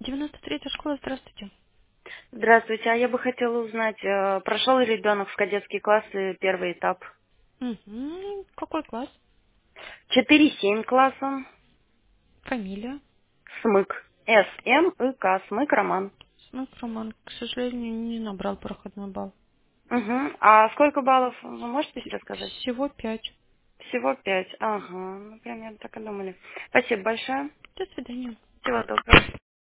93-я школа, здравствуйте. Здравствуйте, а я бы хотела узнать, прошел ли ребенок в кадетские классы первый этап? Какой класс? 4-7 класса. Фамилия? СМЫК. СМИК. СМЫК Роман. Смык Роман, к сожалению, не набрал проходной балл. Угу. А сколько баллов, вы можете сейчас сказать? Всего 5. Всего 5. Ага, ну примерно так и думали. Спасибо большое. До свидания. Всего доброго.